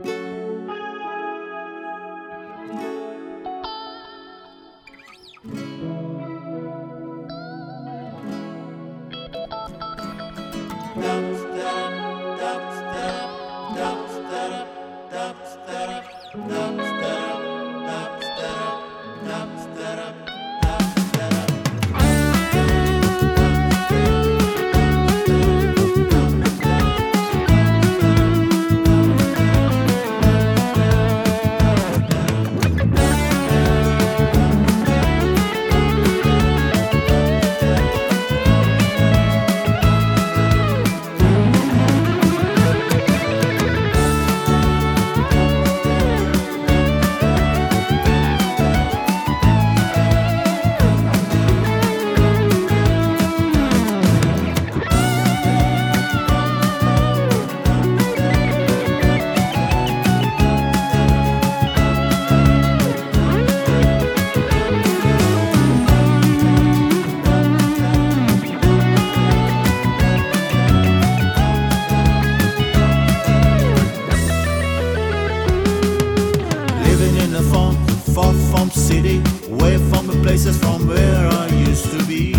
Far from city, away from the places from where I used to be.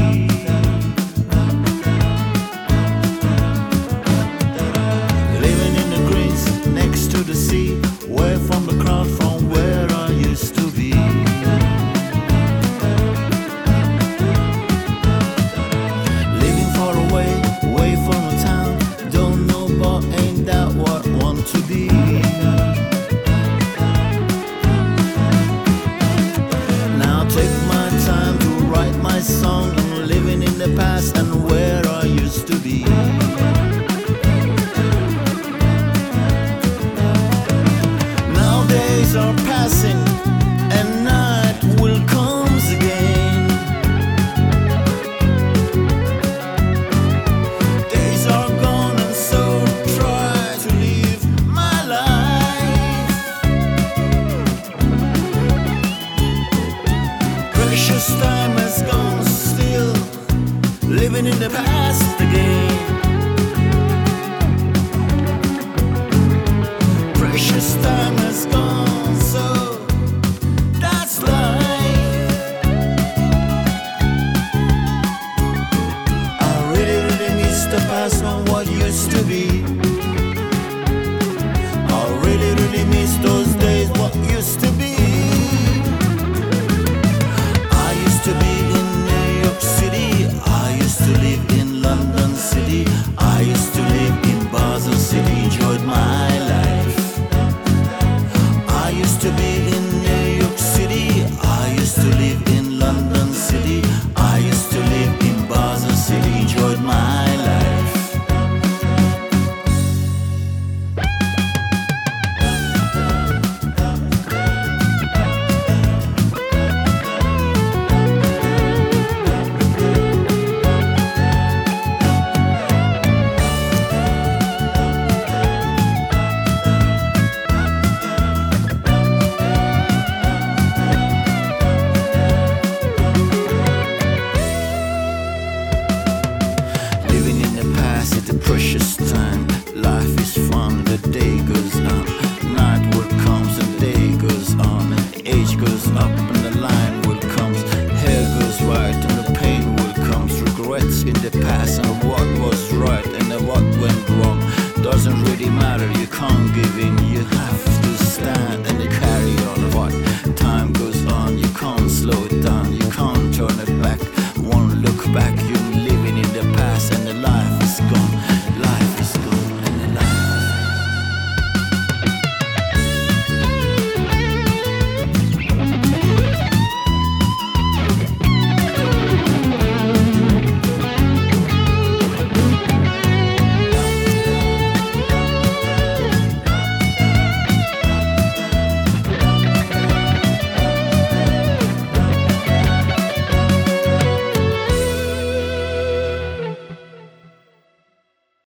Living in the greens next to the sea, away from the crowd from where I used to be. Living far away, away from the town, don't know but ain't that what I want to be. Song, I'm living in the past and where I used to be. Now days are passing and night will comes again. Days are gone and so try to live my life. Precious time has gone, living in the past again. Precious time has gone, so that's life. I really miss the past on what used to be. I really miss those days, what used to be. I used to be in New York City, I used to live in London City, I used to live in Basel City, enjoyed my life. I used to be in New York City, I used to live in London City, I used to live in Basel City, enjoyed my life. Precious time, life is fun, the day goes on, night will comes and day goes on, and age goes up and the line will comes, hair goes white and the pain will comes, regrets in the past and what was right and what went wrong, doesn't really matter, you can't give in, you have to stand and carry on. What time goes on, you can't slow it down, you can't turn it back, won't look back.